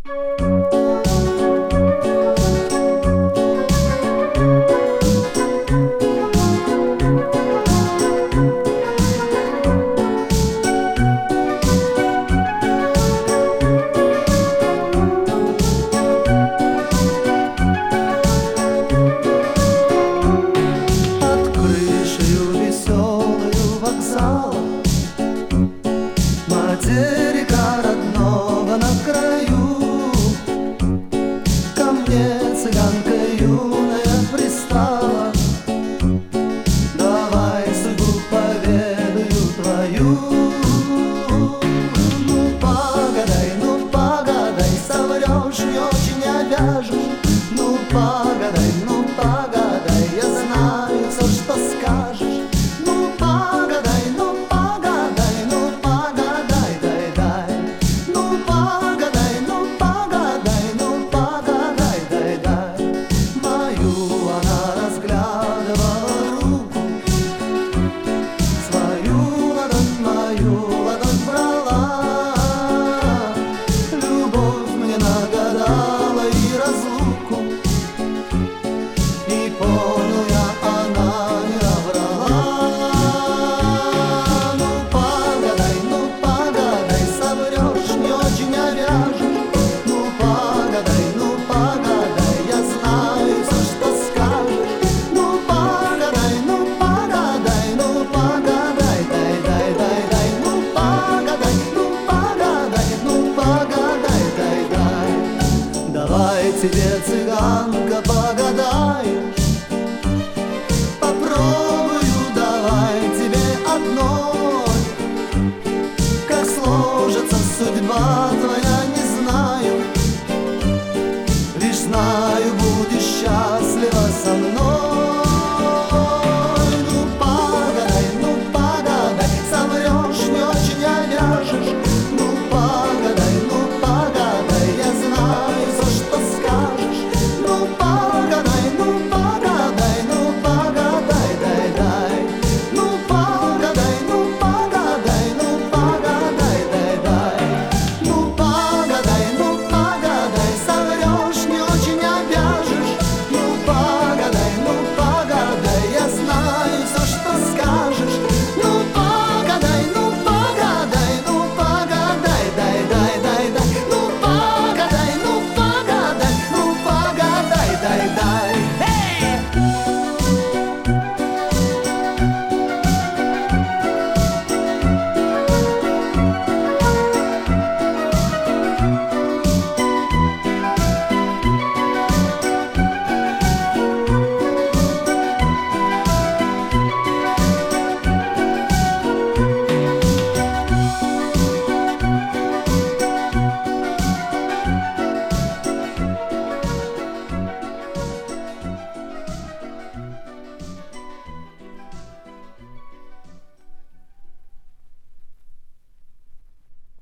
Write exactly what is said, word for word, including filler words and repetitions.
Материка родного на краю, ко мне цыганка юная пристала. Давай судьбу поведаю твою. Ну погадай, ну погадай, соврешь, не очень обяжешь. Ну погадай, ну погадай, я знаю все, что скажешь. Ну погадай, ну погадай, ну погадай, дай, дай. Ну погадай, ну погадай, ну погадай, дай, дай. Мою она разглядывала руку, свою ладонь, мою ладонь брала. Любовь мне нагадала и разлуку, и понял я, она не наврала. Ну погадай, ну погадай, соврешь, не очень обяжешь. Ну погадай, ну погадай, я знаю все, что скажешь. Ну погадай, ну погадай, ну погадай, дай, дай, дай, дай. Ну погадай, ну погадай, ну погадай, дай, дай. Давай тебе, цыган,